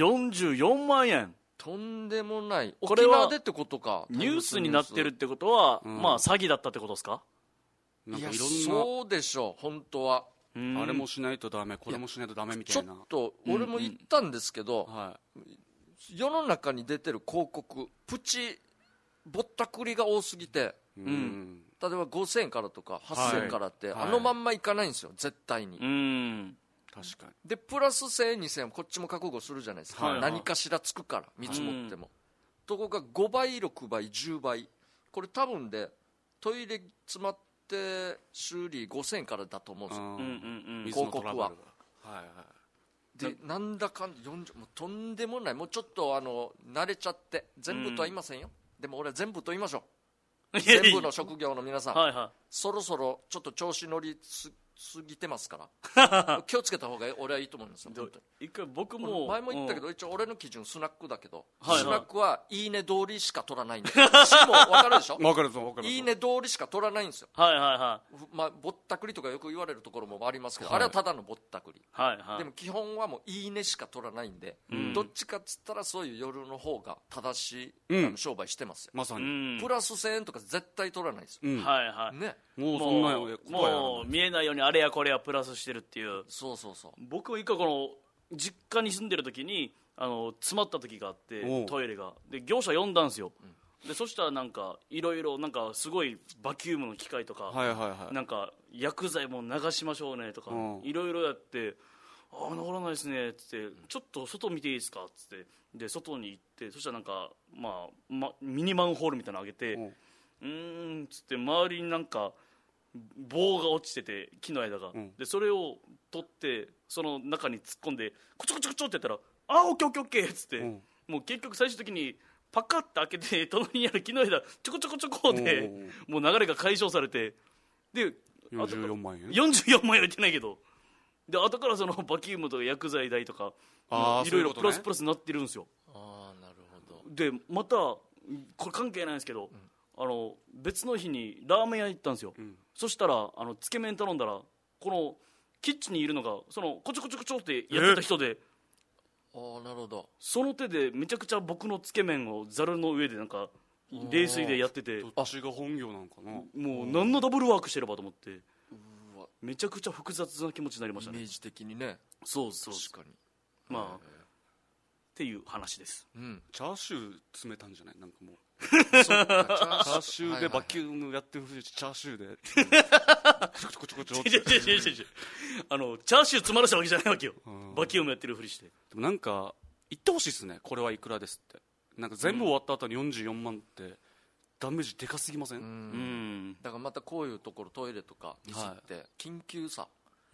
44万円。 とんでもない。 これは沖縄でってことか。 ニュースになってるってことは、まあ詐欺だったってことですか？ いや、 なんかいろんそうでしょう、本当は。 なあれもしないとダメ、これもしないとダメみたいな。 ちょっと俺も言ったんですけど、 は世の中に出てる広告プチぼったくりが多すぎて、 い。 例えば5000からとか8000からって、 はいあのまんまいかないんですよ絶対に。 確かに。 でプラス1000円2000円こっちも覚悟するじゃないですか、 はいはい何かしらつくから見積もっても、ところが5倍6倍10倍、これ多分でトイレ詰まって修理5000円からだと思うんですよ、 水のトラブルが。 広でなんだかんだ40、もうとんでもない、もうちょっと慣れちゃって全部とは言いませんよ、でも俺は全部と言いましょう全部の職業の皆さん、 はいはそろそろちょっと調子乗りすぎてますから気をつけた方が俺はいいと思うんですよ。本当にい。一回僕も前も言ったけど、一応俺の基準スナックだけど、 はいはいスナックはいいね通りしか取らないんでしも分かるでしょわかるぞ、わかるぞ。 いいね通りしか取らないんですよ。 はいはいはまあ、ぼったくりとかよく言われるところもありますけど、 はいあれはただのぼったくり、 いはいはい。 でも基本はもういいねしか取らないんで、どっちかっつったらそういう夜の方が正しい、商売してますよ、 まさに。 プラス1000円とか絶対取らないですよ、 はいはい。 ね、 もうそんなもうことはやらないもう見えないようにあれやこれやプラスしてるっていう。 そうそうそう、 僕も一回この実家に住んでる時に詰まった時があっおて、 うトイレがで業者呼んだんですよ、でそしたらなんかいろいろなんかすごいバキュームの機械とか、 はいはいはい。 なんか薬剤も流しましょうねとかうんいろいろやって、ああ治らないですねっつって、ちょっと外見ていいですかっつって、で外に行って、そしたらなんか、ミニマンホールみたいなのあげて、っつって周りになんか棒が落ちてて木の枝が、でそれを取ってその中に突っ込んでコチョコチョコチョってやったら、あーオッケーオッケーオッケーっつって、もう結局最終的にパカッて開けて隣にある木の枝ちょこちょこちょこでもう流れが解消されて、で 44万円。 44万円は言ってないけど、で後からそのバキュームとか薬剤代とかあーいろいろプそういうことねラスプラスになってるんですよ。 ああなるほど、 でまたこれ関係ないんですけど、別の日にラーメン屋行ったんですよ、そしたらつけ麺頼んだら、このキッチンにいるのがそのコチョコチョコチョってやってた人で、 ああなるほど、 その手でめちゃくちゃ僕のつけ麺をざるの上でなんか冷水でやってて、 どっちが本業なんかな。 もう何のダブルワークしてればと思ってうわめちゃくちゃ複雑な気持ちになりましたね。 イメージ的にね、 そうそう、 確かに、 まあっていう話です。 チャーシュー詰めたんじゃない、なんかもう。 そっかチャーシューでバキュームやってるふりしてチャーシューでちょこちょこちょこちょこ違うチャーシュー詰まらしたわけじゃないわけよ、バキュームやってるふりして。 でもなんか言ってほしいですね、これはいくらですって。なんか全部終わった後に44万ってダメージでかすぎません？ だからまたこういうところトイレとか水って緊急さ、これ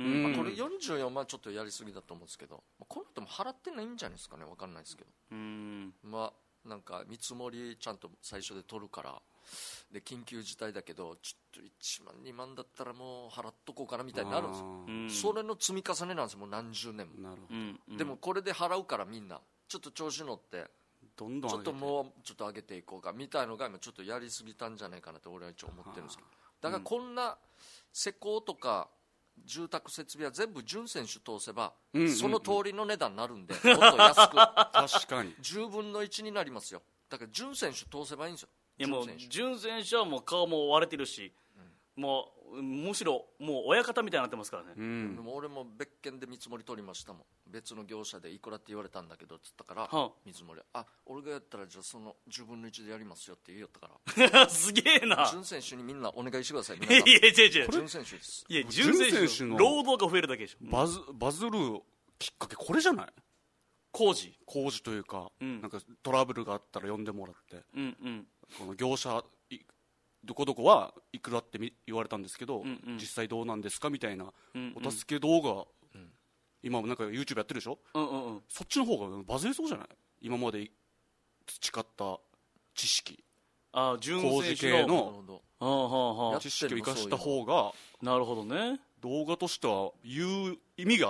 44万ちょっとやりすぎだと思うんですけど、この人も払ってないんじゃないですかね、分かんないですけど、なんか見積もりちゃんと最初で取るから、で緊急事態だけどちょっと1万2万だったらもう払っとこうかなみたいになるんですよ、それの積み重ねなんですよ、もう何十年も。 なるほど、 でもこれで払うからみんなちょっと調子乗ってどんどん上げてちょっともうちょっと上げていこうかみたいのが今ちょっとやりすぎたんじゃないかなと俺は一応思ってるんですけど、だからこんな施工とか住宅設備は全部純選手通せばその通りの値段になるんで、もっと安く確かに 10分の1になりますよ。だから純選手通せばいいんですよ。 いやもう純選手純選手はもう顔も割れてるし、もうむしろもう親方みたいになってますからね。 でも俺も別件で見積もり取りましたもん。別の業者でいくらって言われたんだけどっつったから、 はあ見積もり俺がやったらじゃあその10分の1でやりますよって言いよったからすげえな。 純選手にみんなお願いしてください。 いやいや違う違う、 純選手です。 いや純選手の労働が増えるだけでしょ。 バズるきっかけこれじゃない？ 工事というか、 んなんかトラブルがあったら呼んでもらって、 うんこの業者どこどこはいくらって言われたんですけど、実際どうなんですかみたいなお助け動画、今もなんか YouTube やってるでしょ、そっちの方がバズりそうじゃない？今まで培った知識、 純工事系のや知識を生かした方がなるほどね。 動画としては言う意味があるし、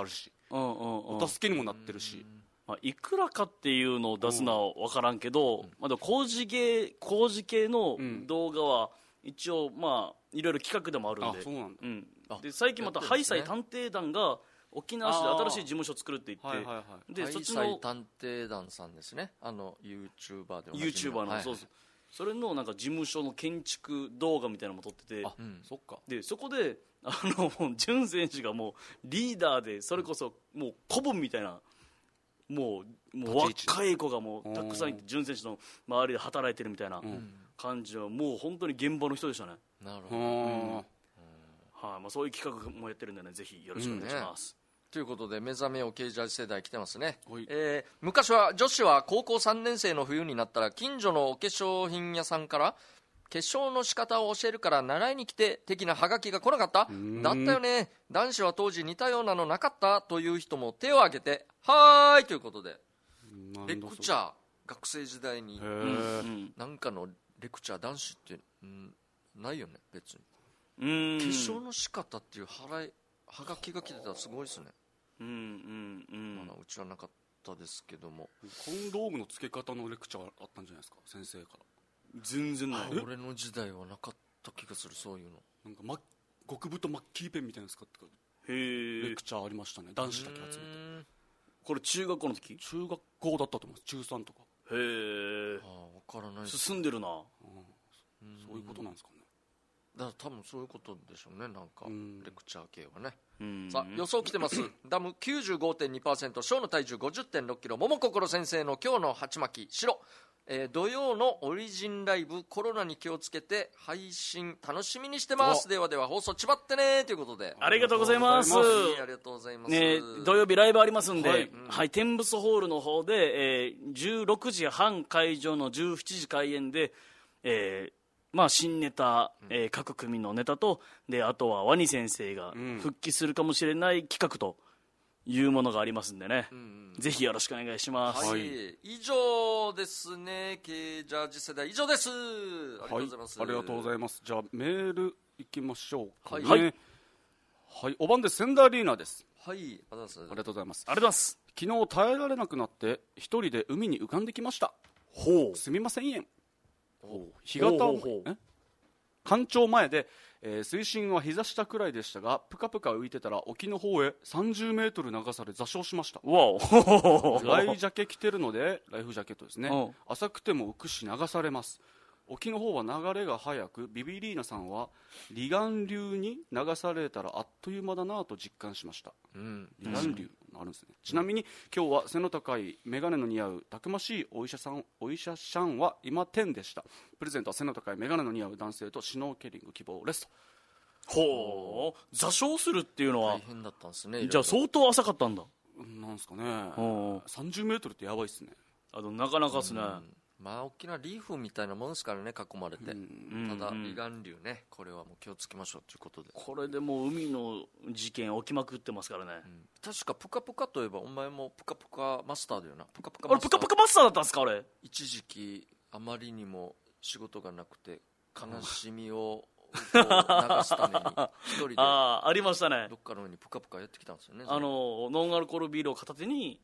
お助けにもなってるし、 まあ、いくらかっていうのを出すのは分からんけど、まあ、でも工事系の動画は一応まあいろいろ企画でもあるんで、 そうなんだ、 で最近またハイサイ探偵団が沖縄市で新しい事務所を作るって言って、 でそっちの探偵団さんですね、YouTuber で YouTuber の、そうそう、それのなんか事務所の建築動画みたいなのも撮ってて、 そっか、 でそこで潤選手がもうリーダーで、それこそもう子分みたいな、もう若い子がもうたくさんいて、潤選手の周りで働いてるみたいな感じは、もう本当に現場の人でしたね。 なるほど、 まあ、そういう企画もやってるんでね、ぜひよろしくお願いします、 ということで目覚めよケージャージ世代来てますね、昔は女子は高校3年生の冬になったら近所のお化粧品屋さんから化粧の仕方を教えるから習いに来て的なハガキが来なかった。だったよね。男子は当時似たようなのなかったという人も手を挙げてはーいということで、レクチャー、学生時代になんかのレクチャー、男子ってないよね別に。化粧の仕方っていうはがきが来てたらすごいですね。まだうちはなかったですけども、 コンドームの付け方のレクチャーあったんじゃないですか、先生から。 全然ない。 俺の時代はなかった気がする、そういうの。 なんか極太マッキーペンみたいなの使ってレクチャーありましたね、男子だけ集めて。 これ中学校の時？ 中学校だったと思います、中3とか。 へえ、 分からない。 進んでるな。 そういうことなんですかね。 だから多分そういうことでしょうね、なんかレクチャー系はね。 さあ、予想来てます。ダム 95.2%、 小の体重 50.6 キロ、桃心先生の今日の鉢巻き白。土曜のオリジンライブ、コロナに気をつけて配信楽しみにしてます。ではでは放送ちばってねということで、 ありがとうございます。 ありがとうございます、 土曜日ライブありますんで、天仏ホールの方で、16時半会場の17時開演で、まあ、新ネタ、各組のネタと、であとはワニ先生が復帰するかもしれない企画というものがありますんでね、ぜひよろしくお願いします。 以上ですね、Kジャージ世代以上です。ありがとうございます。 ありがとうございます。じゃあメールいきましょうかね。お晩です。仙台アリーナです。 ありがとうございます。 ありがとうございます。 昨日耐えられなくなって一人で海に浮かんできました。すみませんえん。干潟干潮前で、水深は膝下くらいでしたが、ぷかぷか浮いてたら沖の方へ30メートル流され座礁しました。ライフジャケ着てるので、ライフジャケットですね、浅くても浮くし流されます。沖の方は流れが速く、ビビリーナさんは離岸流に流されたらあっという間だなと実感しました。離岸流あるんですね。ちなみに今日は背の高い眼鏡の似合うたくましいお医者さんは今10でした。プレゼントは背の高い眼鏡の似合う男性とシュノーケリング希望ですと。 座礁するっていうのは大変だったんですね。 じゃあ相当浅かったんだ。 なんですかね。30メートルってやばいっすね。 なかなかっすね。 まあ大きなリーフみたいなもんですからね、囲まれて。ただ離岸流ね、これはもう気をつけましょうということで。 これでもう海の事件起きまくってますからね。 確かぷかぷかといえばお前もぷかぷかマスターだよな。ぷかぷかマスターだったんですか。俺一時期あまりにも仕事がなくて悲しみを流すために一人でありましたね。 どっかの上にぷかぷかやってきたんですよね。 ノンアルコールビールを片手に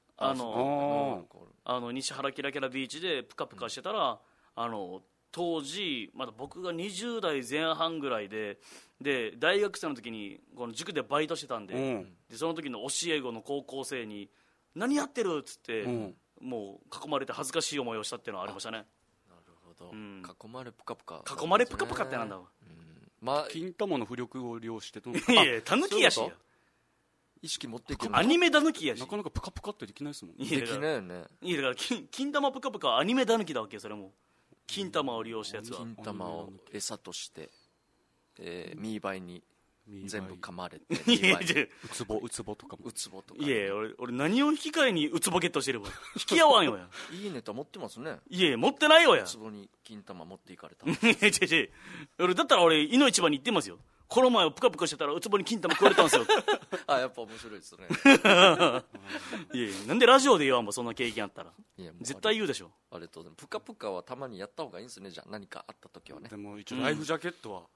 西原キラキラビーチでプカプカしてたら、当時まだ僕が20代前半ぐらいで大学生の時にこの塾でバイトしてたんで、その時の教え子の高校生に何やってるっつって、もう囲まれて恥ずかしい思いをしたっていうのはありましたね。 なるほど、囲まれぷかぷか、 囲まれぷかぷかってなんだわ。 金玉の浮力を利用していやタヌキやしや、 意識持っていけるアニメだぬきやし、 なかなかプカプカってできないですもんね。 できないよね。 いやだから金玉プカプカはアニメだぬきだわけよ。それも金玉を利用したやつは金玉を餌として、ミーバイに全部噛まれてウツボとかも。 いや俺何を引き換えにウツボゲットしてるわ。引き合わんよや。 いいネタ持ってますね。 いや持ってないよや。 ウツボに金玉持っていかれた。 俺だったら俺井の一番に行ってますよ。この前プカプカしてたらウツボに金玉食われたんですよ。 やっぱ面白いですね。 いやなんでラジオで言わんも、そんな経験あったら。 いや絶対言うでしょ。 ありがとうございます。プカプカはたまにやった方がいいんですね。じゃあ何かあった時はね。 でも一応ライフジャケットは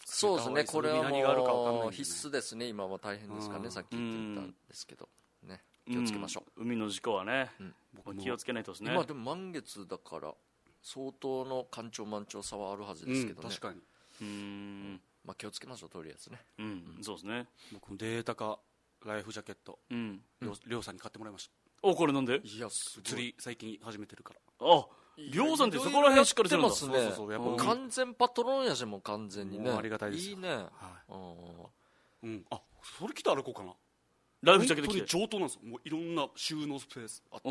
そうですね、これは何があるか分かんないんでねもう必須ですね。今は大変ですからね、さっき言ってたんですけどね、気をつけましょう。 海の事故はね、もう気をつけないとですね。 今でも満月だから相当の干潮満潮差はあるはずですけどね、 確かにまあ、気をつけましょう、とりあえずね。 そうですね。 僕もデータ化ライフジャケットりょうさんに買ってもらいました。 お、これなんで？ いや、すごい。 釣り最近始めてるから。 あ、りょうさんってそこら辺しっかりするんだ。 ますね。 そうやっぱもう完全パトロンやし、もう完全にね。 もうありがたいですよ。 いいね。 はい。あ、それ着て歩こうかな。 ライフジャケット着て。 本当に上等なんですよ。もういろんな収納スペースあって、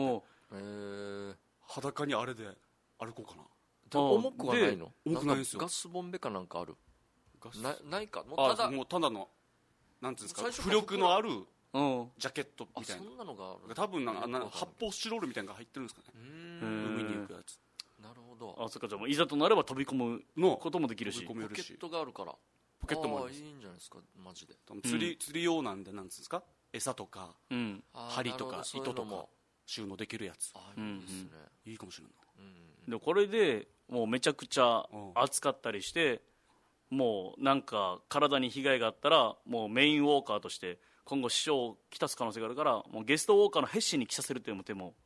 裸にあれで歩こうかな。 でも重くはないの？ 重くないんですよ。 ガスボンベかなんかある？ないか。もうただのなんていうんですか、浮力のあるジャケットみたいな。 そんなのがある。 多分発泡スチロールみたいなのが入ってるんですかね。海に行くやつ。 なるほど。 あ、そっか。じゃあもういざとなれば飛び込むこともできるし、 ポケットがあるから。 ポケットもあるし、 いいんじゃないですか、マジで。 釣り用なんで、なんですか、餌とか針とか糸とか収納できるやつ。 いいですね。 いいかもしれない。 でこれでもうめちゃくちゃ暑かったりして、もうなんか体に被害があったらもうメインウォーカーとして今後支障をきたす可能性があるから、もうゲストウォーカーのヘッシーに着させるっていうのも手も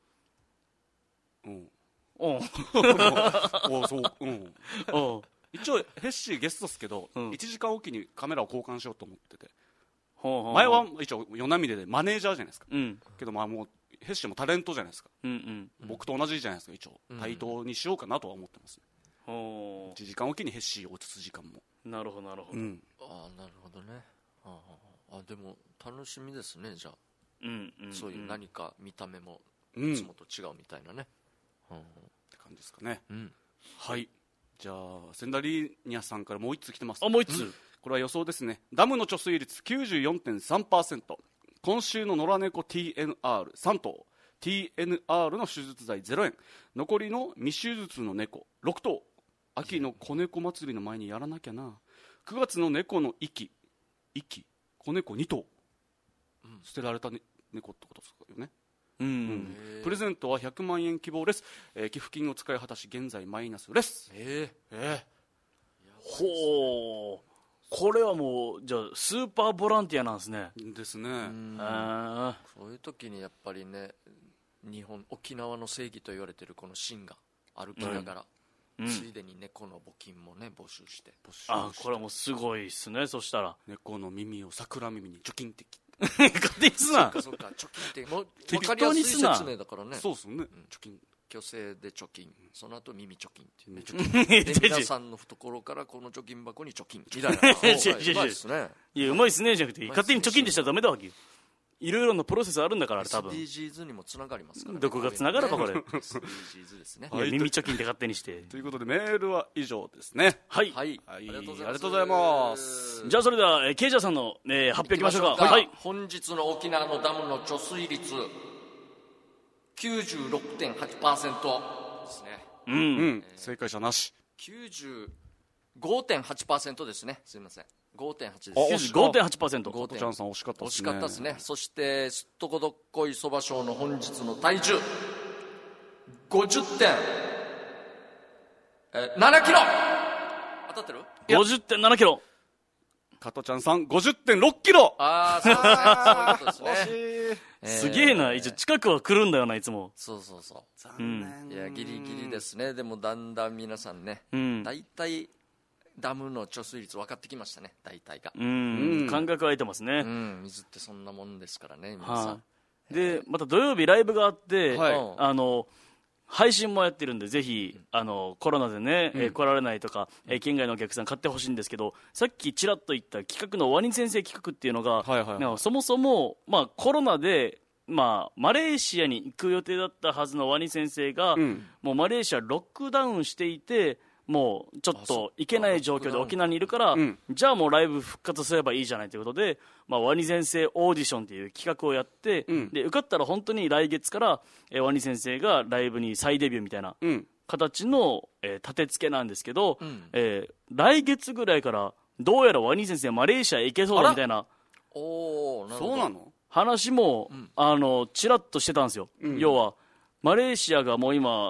一応ヘッシーゲストですけど、1時間おきにカメラを交換しようと思ってて、前は一応与那嶺でマネージャーじゃないですか、けどまあもうヘッシーもタレントじゃないですか、僕と同じじゃないですか、一応対等にしようかなとは思ってます、1時間おきにヘッシーを映す時間も。 なるほどなるほど、 なるほどね。でも楽しみですね、じゃあ、そういう何か見た目もいつもと違うみたいなね、 って感じですかね。はい、じゃあセンダリーニャさんからもう1つ来てます。 もう1つ、 これは予想ですね。ダムの貯水率 94.3%、 今週の野良猫 TNR3 頭、 TNR の手術代0円、残りの未手術の猫6頭、秋の子猫祭りの前にやらなきゃな。9月の猫の子猫2頭、捨てられた、猫ってことですよね。プレゼントは100万円希望です、寄付金を使い果たし現在マイナスです。 ほう、これはもうじゃあスーパーボランティアなんですね。 ですね。 そういう時にやっぱりね、沖縄の正義と言われているこの芯が歩きながら、ついでに猫の募金もね募集して、 これはもうすごいですね。そしたら猫の耳を桜耳に貯金的勝手にすな。 そうか貯金ってもう分かりやすい説明だからね。 そうですね、貯金、 虚勢で貯金、その後耳貯金っていうね、で皆さんの懐からこの貯金箱に貯金みたいな。うまいですね。 いや、うまいですねじゃなくて、勝手に貯金ってしたらダメだわけよ。いろいろなプロセスあるんだから、多分 SDGs にもつながりますからね。 どこがつながるかこれ。 SDGs ですね。 いや、耳貯金って勝手にして。 ということでメールは以上ですね。 はい、 ありがとうございます。 じゃあそれではケイジャーさんの、発表いきましょうか。 はい、本日の沖縄のダムの貯水率 96.8% ですね。 正解者なし。 95.8% ですね。すみません、5.8 です。 5.8%。 加トちゃんさん惜しかったですね。 惜しかったですね。そしてすっとこどっこいそば賞の本日の体重 50.7 キロ。当たってる？ 50.7 キロ。 加トちゃんさん 50.6 キロ。 そういうことですね。 すげえな。一応近くは来るんだよな、いつも。 そういや、ギリギリですね。でもだんだん皆さんね、大体ダムの貯水率分かってきましたね、大体が。 感覚空いてますね。 水ってそんなもんですからね、皆さん。 でまた土曜日ライブがあって、配信もやってるんで、ぜひコロナでね、来られないとか、県外のお客さん買ってほしいんですけど、さっきちらっと言った企画のワニ先生企画っていうのが、そもそも、コロナで、マレーシアに行く予定だったはずのワニ先生が、もうマレーシアロックダウンしていて、もうちょっと行けない状況で沖縄にいるから、じゃあもうライブ復活すればいいじゃないということで、ワニ先生オーディションっていう企画をやって、で受かったら本当に来月から、ワニ先生がライブに再デビューみたいな形の、立て付けなんですけど、来月ぐらいからどうやらワニ先生マレーシアへ行けそうだみたいなそうなの話も、ちらっとしてたんですよ。要はマレーシアがもう今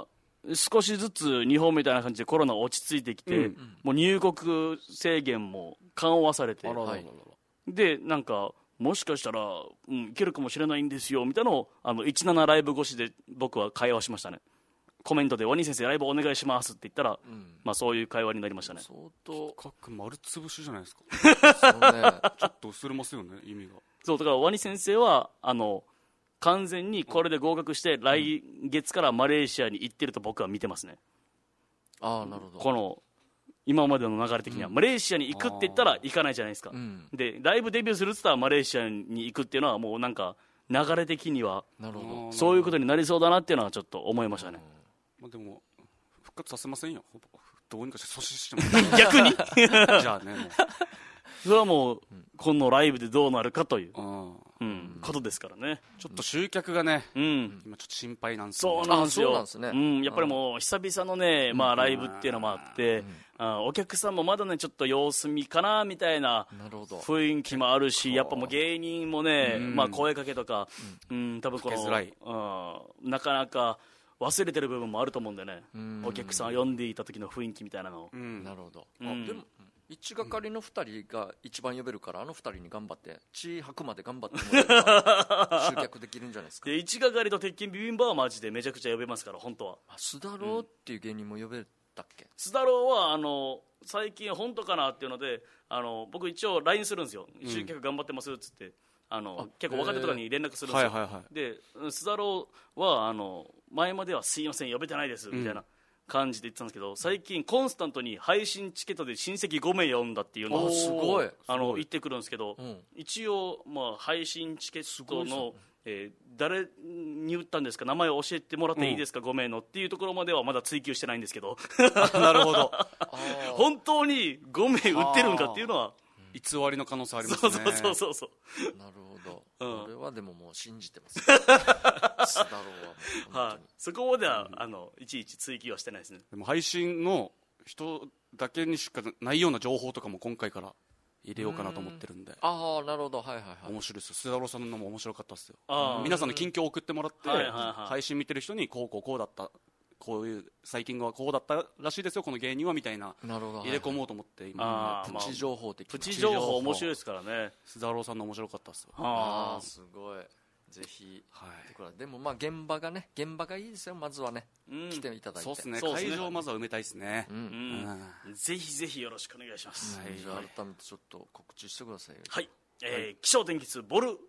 少しずつ日本みたいな感じでコロナ落ち着いてきて、もう入国制限も緩和されて、でなんかもしかしたら、いけるかもしれないんですよみたいなのを17ライブ越しで僕は会話しましたね。コメントでワニ先生ライブお願いしますって言ったら、まあ、そういう会話になりましたね。 相当各丸つぶしじゃないですかそうねちょっと薄れますよね意味が。 そうだからワニ先生は完全にこれで合格して来月からマレーシアに行ってると僕は見てますね。 ああなるほど。 この今までの流れ的には、マレーシアに行くって言ったら行かないじゃないですか、でライブデビューするって言ったらマレーシアに行くっていうのはもうなんか流れ的にはなるほどそういうことになりそうだなっていうのはちょっと思いましたね。 まあ、でも復活させませんよ。どうにかして阻止しても逆にじゃあねもうそれはもうこのライブでどうなるかという、ことですからね。 ちょっと集客がね、今ちょっと心配なんですよね。 そうなんですよ。 そうなんですね。 やっぱりもう久々のね、まあライブっていうのもあって、お客さんもまだねちょっと様子見かなみたいな雰囲気もあるし、やっぱもう芸人もね、まあ声かけとか、多分このなかなか忘れてる部分もあると思うんでね、お客さんを呼んでいた時の雰囲気みたいなのを、 なるほど。でも一係の2人が一番呼べるから、あの2人に頑張って血吐くまで頑張ってもらえば集客できるんじゃないですか。 で一係と鉄筋ビビンバはマジでめちゃくちゃ呼べますから本当は。 須田郎っていう芸人も呼べたっけ。 須田郎は最近本当かなっていうので僕一応 LINE するんですよ、集客頑張ってますっつって結構若手とかに連絡するんですよ、で須田郎は前まではすいません呼べてないですみたいな感じで言ってたんですけど、最近コンスタントに配信チケットで親戚5名呼んだっていうのをすごい言ってくるんですけど、一応まあ配信チケットの誰に売ったんですか、名前を教えてもらっていいですか、5名のっていうところまではまだ追求してないんですけどなるほど本当に5名売ってるんかっていうのは偽りの可能性ありますね。 そうなるほど、これはでももう信じてます須田郎はそこまではいちいち追求はしてないですね。 でも配信の人だけにしかないような情報とかも今回から入れようかなと思ってるんで。 ああなるほど、はいはいはい、 面白いですよ。須田郎さんのも面白かったですよ。皆さんの近況を送ってもらって、配信見てる人にこうだった、こういう最近はこうだったらしいですよこの芸人はみたいな入れ込もうと思って今、 プチ情報的な、 プチ情報面白いですからね。 須田郎さんの面白かったですよ。 すごい、ぜひ、でもまあ現場がいいですよ。まずはね、来ていただいて。 そうですね、会場をまずは埋めたいですね。 ぜひぜひよろしくお願いします。 改めてちょっと告知してくださいよ。 はい、気象天気図ボル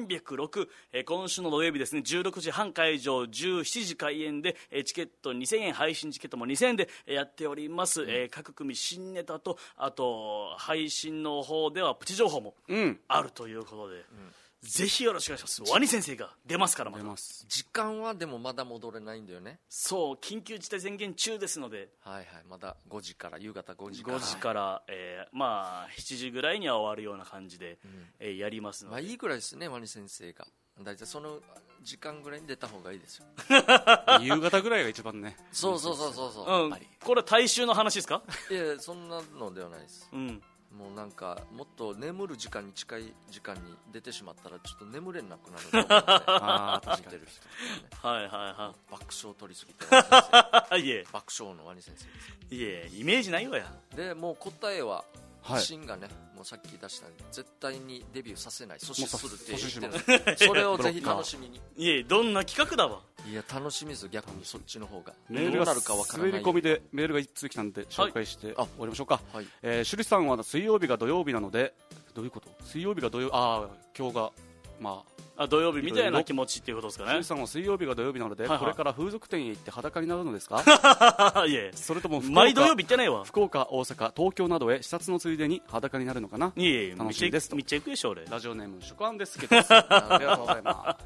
306、今週の土曜日ですね、16時半会場17時開演で、チケット2000円、配信チケットも2000円でやっております。各組新ネタと、あと配信の方ではプチ情報もあるということで、ぜひよろしくお願いします。ワニ先生が出ますから。また時間はでもまだ戻れないんだよね。 そう、緊急事態宣言中ですので、 まだ5時から夕方5時から、まあ7時ぐらいには終わるような感じで、やりますので、 まあいいぐらいですね。ワニ先生がだいたいその時間ぐらいに出た方がいいですよ夕方ぐらいが一番ね。 そう、 これは大衆の話ですか。 いやそんなのではないです。もうなんかもっと眠る時間に近い時間に出てしまったらちょっと眠れなくなると思って見てる人とかね、爆笑取りすぎて爆笑のワニ先生です。 いえ、イメージないわや。 でもう答えはシンがね、もうさっき出した絶対にデビューさせない、阻止するって言ってるそれをぜひ楽しみに。 いえ、どんな企画だわ。 いや楽しみですよ、逆にそっちの方が。 メールが滑り込みでメールが1通来たんで紹介して終わりましょうか。シュリさんは水曜日が土曜日なので、どういうこと？水曜日が土曜日、今日がまあ土曜日みたいな気持ちっていうことですかね。 シュリさんは水曜日が土曜日なので、これから風俗店へ行って裸になるのですか？ いえ、 それとも毎土曜日行ってないわ。 福岡、大阪、東京などへ視察のついでに裸になるのかな。 いえ、 楽しみですと。 めっちゃ行くでしょ俺。 ラジオネーム食案ですけどありがとうございます。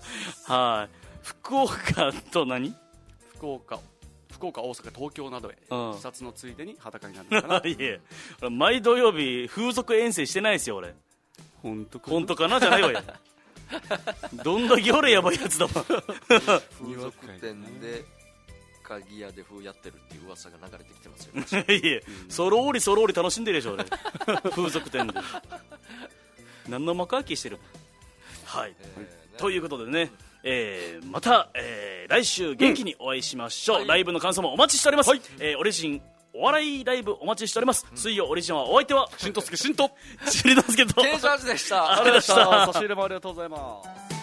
福岡と何？ 福岡、大阪、東京などへ視察のついでに裸になるのかな。 いえ、毎土曜日風俗遠征してないですよ俺。 本当かなじゃないわよどんだけ俺やばいやつだわ風俗店で鍵屋で風やってるっていう噂が流れてきてますよいえ、そろーり楽しんでるでしょ俺風俗店で何の幕開けしてる。ということでね、 また、来週元気にお会いしましょう、ライブの感想もお待ちしております、オリジンお笑いライブお待ちしております、水曜オリジンはお相手はしんとすけしんとしりのすけとケイジャージでした。 ありがとうございました。差し入れもありがとうございます。